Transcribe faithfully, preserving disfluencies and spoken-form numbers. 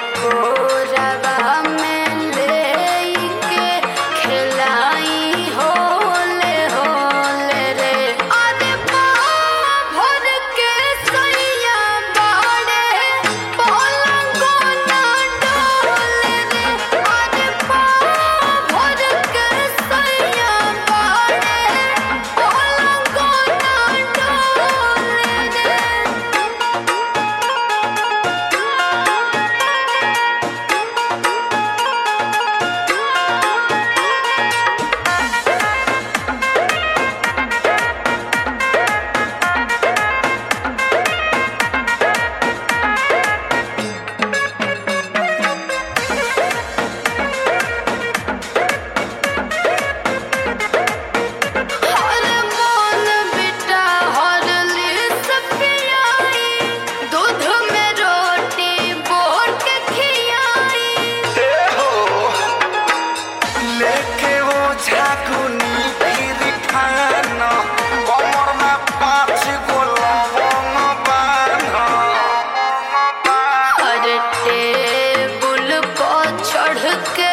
कोरवा में लेके खिलाई होले होले रे। अरे पाँव भर के सैया बाड़े पलंगो ना डोले रे। अरे पाँव भर के सैया बाड़े पलंगो ना डोले रे। हर मोन बिटा हॉर्लिक्स पियाई, दूध में रोटी बोर के खियाई। लेके वो झाकुनी फिर खाना कमर में पाँच गो लवंग बांधा। हर टेबुल को चढ़ के